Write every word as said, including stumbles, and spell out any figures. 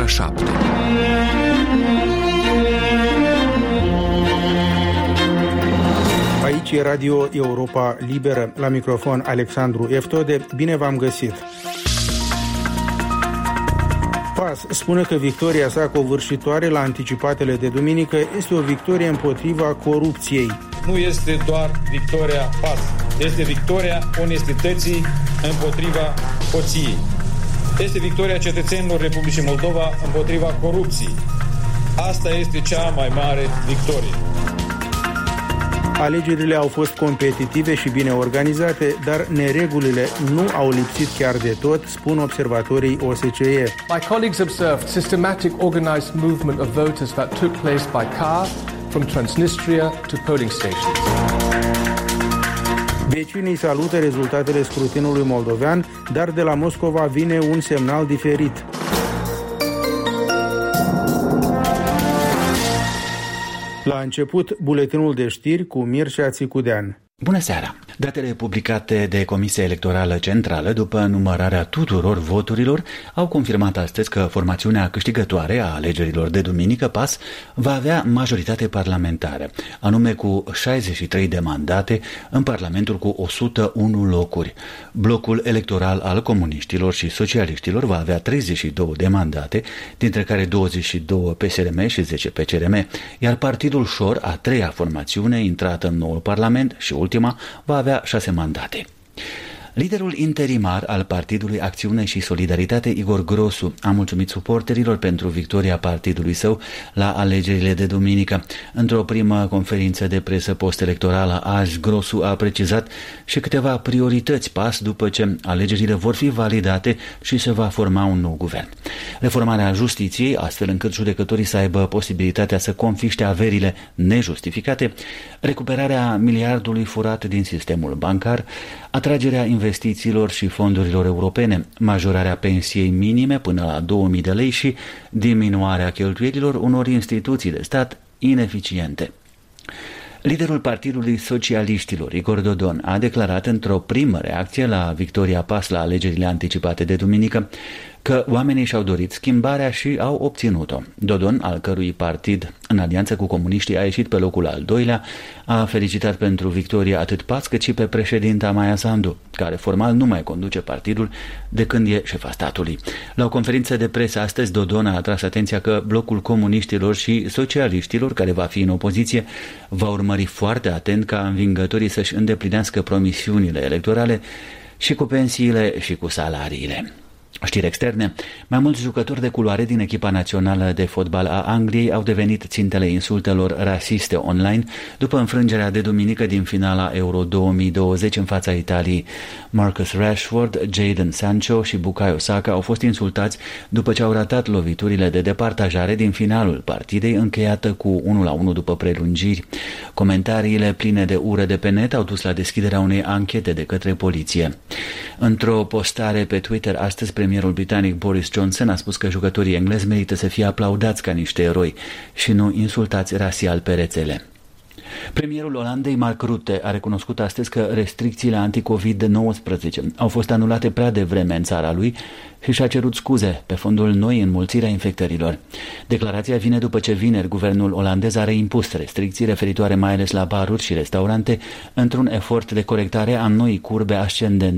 șapte. Aici e Radio Europa Liberă. La microfon Alexandru Eftode. Bine v-am găsit! PAS spune că victoria sa covârșitoare la anticipatele de duminică este o victorie împotriva corupției. Nu este doar victoria PAS, este victoria onestității împotriva hoției. Este victoria cetățenilor Republicii Moldova împotriva corupției. Asta este cea mai mare victorie. Alegerile au fost competitive și bine organizate, dar neregulile nu au lipsit chiar de tot, spun observatorii O S C E. My colleagues observed systematic organized movement of voters that took place by car from Transnistria to polling stations. Vecinii salută rezultatele scrutinului moldovean, dar de la Moscova vine un semnal diferit. La început, buletinul de știri cu Mircea Țicudean. Bună seara! Datele publicate de Comisia Electorală Centrală după numărarea tuturor voturilor au confirmat astăzi că formațiunea câștigătoare a alegerilor de duminică, PAS, va avea majoritate parlamentară, anume cu șaizeci și trei de mandate în Parlamentul cu o sută unu locuri. Blocul electoral al comuniștilor și socialiștilor va avea treizeci și două de mandate, dintre care douăzeci și doi P S R M și zece P C R M, iar Partidul Șor, a treia formațiune intrată în noul Parlament și ultima, va avea șase mandate. Liderul interimar al Partidului Acțiune și Solidaritate, Igor Grosu, a mulțumit suporterilor pentru victoria partidului său la alegerile de duminică. Într-o primă conferință de presă post-electorală azi, Grosu a precizat și câteva priorități PAS după ce alegerile vor fi validate și se va forma un nou guvern. Reformarea justiției, astfel încât judecătorii să aibă posibilitatea să confiște averile nejustificate, recuperarea miliardului furat din sistemul bancar, atragerea investițiilor și fondurilor europene, majorarea pensiei minime până la două mii de lei și diminuarea cheltuielilor unor instituții de stat ineficiente. Liderul Partidului Socialiștilor, Igor Dodon, a declarat într-o primă reacție la victoria PAS la alegerile anticipate de duminică că oamenii și-au dorit schimbarea și au obținut-o. Dodon, al cărui partid, în alianță cu comuniștii, a ieșit pe locul al doilea, a felicitat pentru victorie atât PAS cât și pe președinta Maia Sandu, care formal nu mai conduce partidul de când e șefa statului. La o conferință de presă astăzi, Dodon a atras atenția că blocul comuniștilor și socialiștilor, care va fi în opoziție, va urmări foarte atent ca învingătorii să-și îndeplinească promisiunile electorale și cu pensiile și cu salariile. Știri externe. Mai mulți jucători de culoare din echipa națională de fotbal a Angliei au devenit țintele insultelor rasiste online după înfrângerea de duminică din finala Euro două mii douăzeci în fața Italiei. Marcus Rashford, Jadon Sancho și Bukayo Saka au fost insultați după ce au ratat loviturile de departajare din finalul partidei, încheiată cu unu la unu după prelungiri. Comentariile pline de ură de pe net au dus la deschiderea unei anchete de către poliție. Într-o postare pe Twitter astăzi, premierul britanic Boris Johnson a spus că jucătorii englezi merită să fie aplaudați ca niște eroi și nu insultați rasial pe rețele. Premierul Olandei, Mark Rutte, a recunoscut astăzi că restricțiile anti-covid nouăsprezece au fost anulate prea devreme în țara lui și și-a cerut scuze pe fondul noi înmulțirea infectărilor. Declarația vine după ce vineri guvernul olandez a reimpus restricții referitoare mai ales la baruri și restaurante într-un efort de corectare a noii curbe ascendente